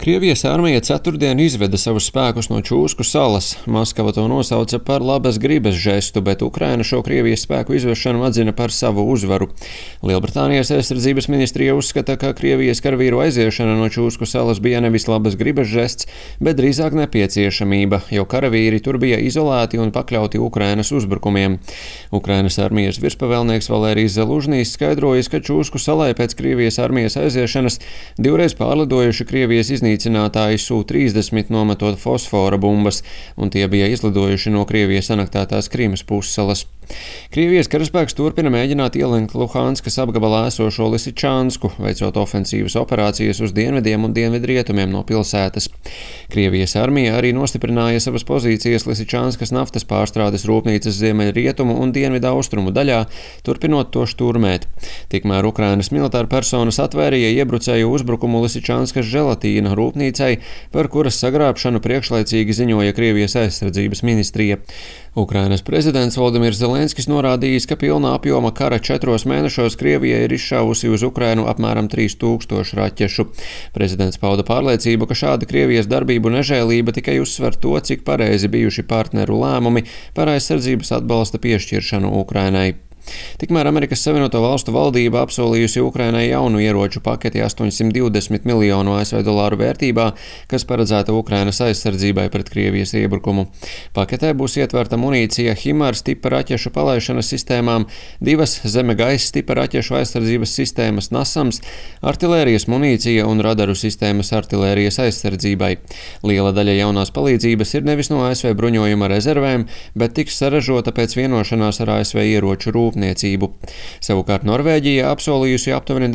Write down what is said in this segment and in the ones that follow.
Krievijas armija ceturtdien izveda savus spēkus no Čūsku salas. Maskava to nosauca par labas gribas žestu, bet Ukraina šo Krievijas spēku izvešanu atzina par savu uzvaru. Lielbritānijas aizsardzības ministrija uzskata, ka Krievijas karavīru aiziešana no Čūsku salas bija nevis labas gribas žests, bet drīzāk nepieciešamība, jo karavīri tur bija izolēti un pakļauti Ukrainas uzbrukumiem. Ukrainas armijas virspavēlnieks Valērijs Zalužnijs skaidrojis, ka Čūsku salai pēc Krievijas armijas aiziešanas divreiz pārlidojuši Krievijas iznīcinātāji Su-30 nometot fosfora bumbas, un tie bija izlidojuši no Krievijas anektētās Krimas pussalas. Krievijas karaspēks turpina mēģināt ielenkt Luhanskas apgabalā esošo Lisičānsku, veicot ofensīvas operācijas uz dienvidiem un dienvidrietumiem no pilsētas. Krievijas armija arī nostiprināja savas pozīcijas Lisičānskas naftas pārstrādes rūpnīcas ziemeļrietumu un dienvidaustrumu daļā, turpinot to šturmēt. Tikmēr Ukrainas militāra personas atvērīja iebrucēju uzbrukumu Lisičānskas želatīna rūpnīcai, par kuras sagrābšanu priekšlaicīgi ziņoja Krievijas aizsardzības ministrija. Ukrainas prezidents Volodimirs Zelenskis norādījis, ka pilnā apjoma kara 4 mēnešos Krievija ir izšāvusi uz Ukrainu apmēram 3000 raķešu. Prezidents pauda pārliecību, ka šāda Krievijas darbību nežēlība tikai uzsver to, cik pareizi bijuši partneru lēmumi par aizsardzības atbalsta piešķiršanu Ukrainai. Tikmēr Amerikas Savienoto Valstu valdība apsolījusi Ukrainai jaunu ieroču paketi 820 miljonu ASV dolāru vērtībā, kas paredzēta Ukrainas aizsardzībai pret Krievijas iebrukumu. Paketē būs ietverta munīcija HIMARS tipa raķešu palaišanas sistēmām, 2 zeme-gaisa tipa raķešu aizsardzības sistēmas NASAMS, artilērijas munīcija un radaru sistēmas artilērijas aizsardzībai. Liela daļa jaunās palīdzības ir nevis no ASV bruņojuma rezervēm, bet tiks saražota pēc vienošanās ar ASV ieroču rūpniecību. Savukārt Norvēģija apsolījusi aptuveni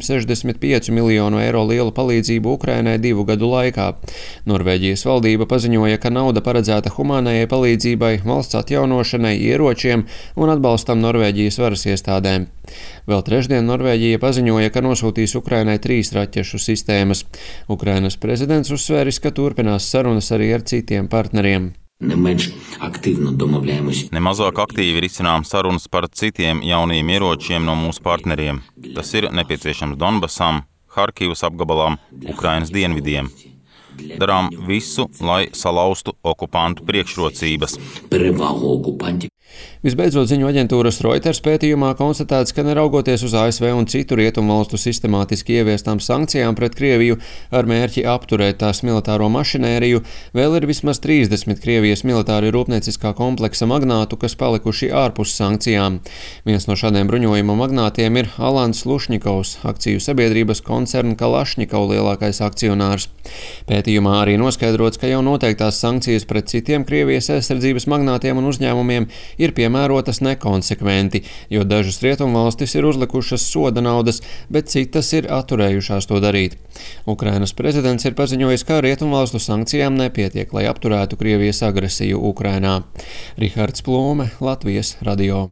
965 miljonu eiro lielu palīdzību Ukrainai 2 gadu laikā. Norvēģijas valdība paziņoja, ka nauda paredzēta humānajai palīdzībai, valsts atjaunošanai, ieročiem un atbalstam Norvēģijas varas iestādēm. Vēl trešdien Norvēģija paziņoja, ka nosūtīs Ukrainai 3 raķešu sistēmas. Ukrainas prezidents uzsvēris, ka turpinās sarunas arī ar citiem partneriem. Nemazāk aktīvi risinām sarunas par citiem jauniem ieročiem no mūsu partneriem. Tas ir nepieciešams Donbasam, Harkivas apgabalām, Ukrainas dienvidiem. Darām visu, lai salauztu okupantu priekšrocības. Visbeidzot, ziņu aģentūras Reuters pētījumā konstatēts, ka neraugoties uz ASV un citu rietumvalstu sistemātiski ieviestām sankcijām pret Krieviju ar mērķi apturēt tās militāro mašinēriju, vēl ir vismaz 30 Krievijas militāri rūpnieciskā kompleksa magnātu, kas palikuši ārpus sankcijām. Viens no šādiem bruņojuma magnātiem ir Alans Lušņikovs, akciju sabiedrības koncerna Kalašņikov lielākais akcionārs. Pētījumā arī noskaidrots, ka jau noteiktās sankcijas pret citiem Krievijas aizsardzības magnātiem un uzņēmumiem ir piemērotas nekonsekventi, jo dažas rietumvalstis ir uzlikušas soda naudas, bet citas ir atturējušās to darīt. Ukrainas prezidents ir paziņojis, ka rietumvalstu sankcijām nepietiek, lai apturētu Krievijas agresiju Ukrainā. Rihards Plūme, Latvijas radio.